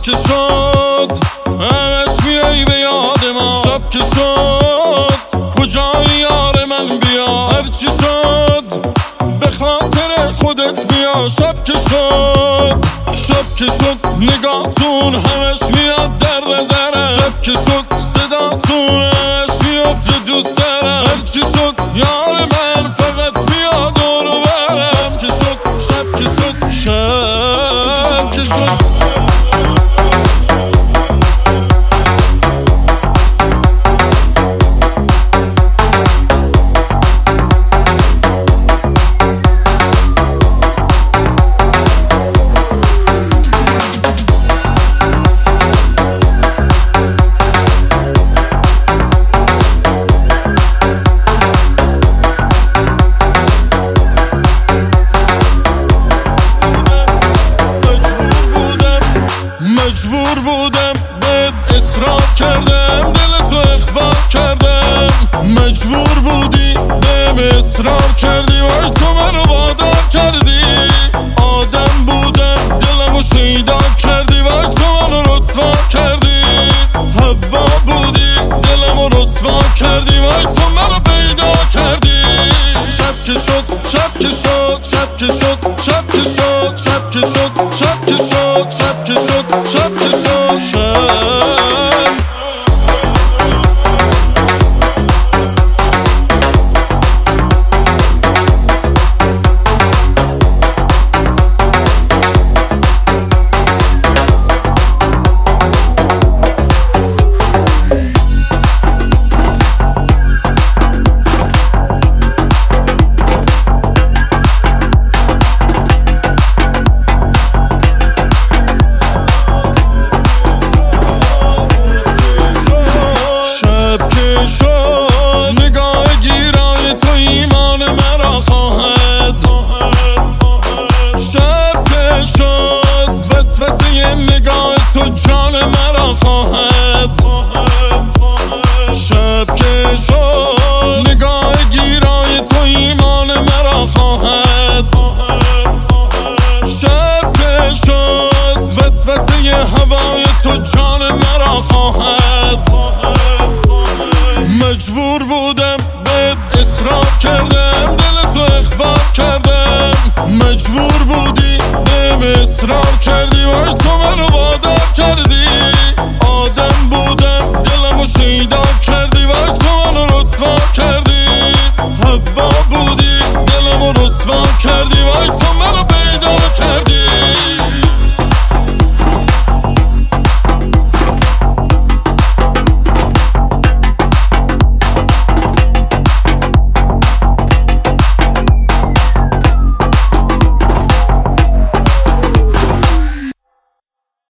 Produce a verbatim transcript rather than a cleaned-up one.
شب که شد همش میای به یاد ما، شب که شد کجای یار من بیا، هرچی شد به خاطر خودت بیا. شب که شد شب که شد نگاهتون همش میاد در نظرم، شب که شد صداتون همش میافته دوست دارم، هرچی شد یار من فقط بیا دور و برم. که شد شب که شد شب که شد مجبور بودم بهت اصرار کردم، دلتو اخفا کردم، مجبور بودی بهم اصرار کردی، وای تو منو وادار کردی. آدم بودم دلمو شیدا کردی، وای تو منو رسوا کردی. هوا بودی دلمو رسوا کردی، وای تو منو پیدا کردی. شب که شد شب که شد شب که شد شب که شد شب که شد شب که شد شب که شد شب که شد شب شد نگاه گیرای تو ایمان مرا خواهد، شب که شد وسوسه نگاه تو جان مرا خواهد، شب که شد نگاه گیرای تو ایمان مرا خواهد، شب که شد وسوسه هوای تو جان مرا خواهد. مجبور بودم بهت اصرار کردم، دلتو اخفا کردم، مجبور بودی بهم اصرار کردی، وای تو منو وادار کردی. آدم بودم دلمو شیدا